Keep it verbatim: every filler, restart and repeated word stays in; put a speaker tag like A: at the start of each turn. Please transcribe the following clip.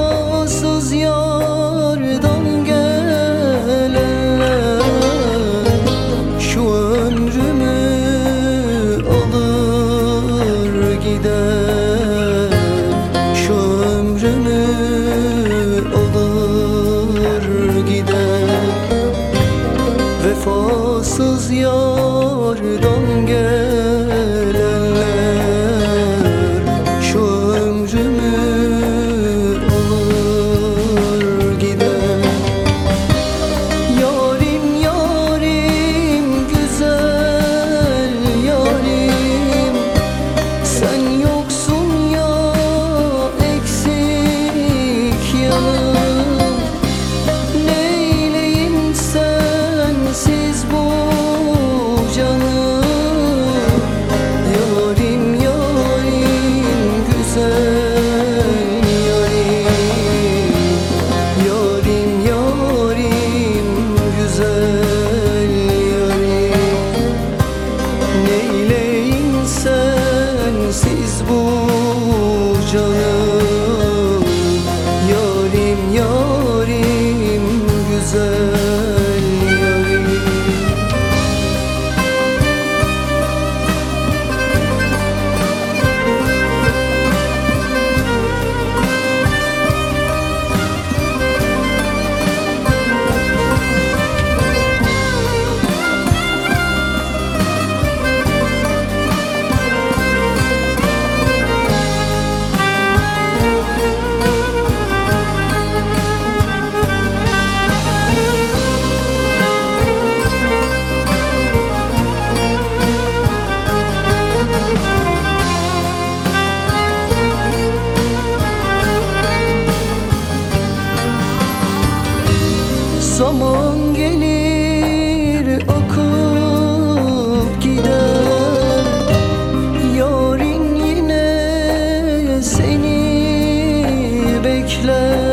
A: Vefasız yardan gelenler şu ömrümü alır gider, şu ömrümü alır gider. Vefasız yardan gelenler şu ömrümü alır gider. Yarim yarim güzel yarim, sen yoksun ya eksik yanım. Neyleyim sensiz bu canım. Yarim yarim güzel yarim, yarim yarim güzel yarim. Neyleyim sensiz bu canım. Yarim yarim güzel yarim. Zaman gelir akıp gider, yarın yine seni bekler.